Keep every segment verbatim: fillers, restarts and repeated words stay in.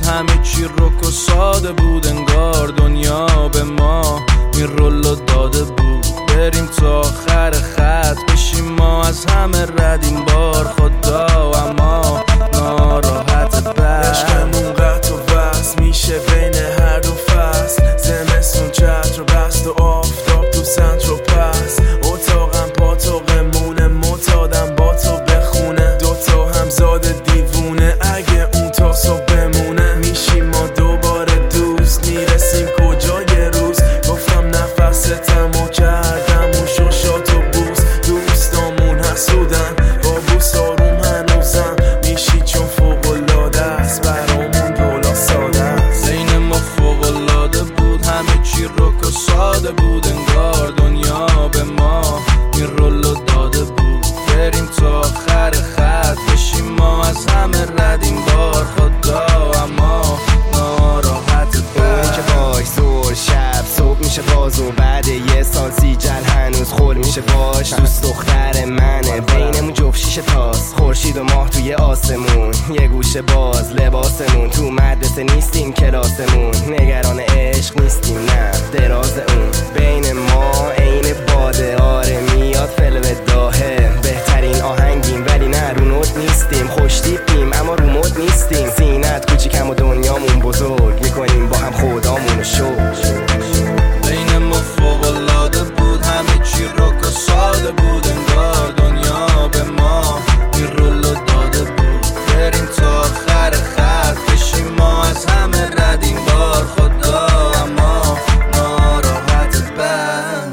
همه چی رک و ساده بود، انگار دنیا به ما این رولو داده بود. بریم تا آخر خط بشیم ما از همه رد این بار خدا، اما ناراحت بر عشقمون قطع و وصل میشه بین هر دو فصل. زمستون چتر بست و آفتاب تو سنتر و پس. اتاقم پاتوقمونه معتادم با تو بخونه، دوتا همزاد دیوونه اگه اون تا صبح بمونه. میشیم ما دوباره دوست، میرسیم کجا یه روز. گفتم نفستم و کردم و شوشات و بوس. دوستامون حسودن با بوس آروم هنوزم میشی چون فوق‌العاده است برامون دولا ساده است. بین ما فوق‌العاده بود، همه چی رک و ساده بود، انگار دنیا به ما این رولو داده بود. بریم تا آخر خط بشیم ما از همه رد این بار خدا، اما ناراحت اونی که باش زور شب صبح میشه باز و بعد یه سال سیجل هنوز خول میشه باش. دوست دختر منه بینمون جفت شیشه تاست، خورشید و ماه توی آسمون، یه گوشه باز لباسمون. تو مدرسه نیستیم کلاسمون، نگران عشق نیستیم نه دراز اون. بین ما عین باده آره میاد فلو داهه، بهترین آهنگیم ولی نه رو نوت نیستیم. خوش تیپیم اما رو مود نیستیم، سینت کوچیکم و دنیامون بزرگ، میکنیم با هم خدامونو شکر. بین ما فوق‌العاده بود، همه چی رک و ساده بود، انگار دنیا به ما این رولو داده بود. بریم تا آخر خط بشیم ما از همه رد این بار خدا، اما ناراحت بند.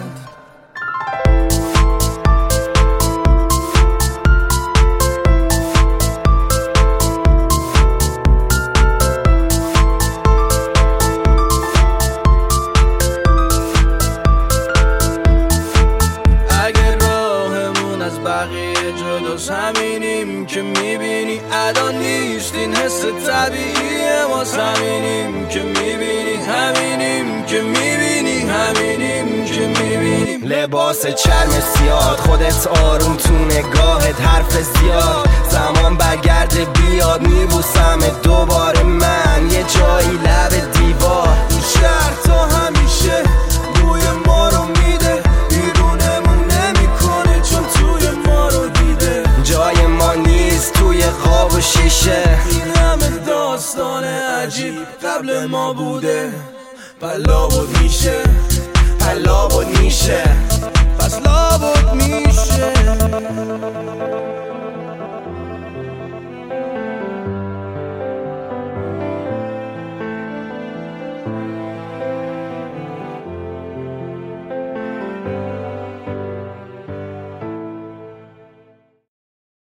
بقیه جداست همینیم که میبینی ادا نیست، این حس طبیعیه ما همینیم که میبینی، همینیم که میبینی، همینیم که میبینیم. لباس چرم سیاد خودت آروم تو نگاهت حرف زیاد. زمان برگرده بیاد میبوسم دوباره من یه جایی لب دیوار. این شهر تا همیشه بوی ما رو میده، بیرونمون نمیکنه چون توی ما رو دیده. جای ما نیست توی خواب و شیشه، این همه داستان عجیب قبل ما بوده. پلا بود میشه، پلا بود میشه، پس لابد میشه.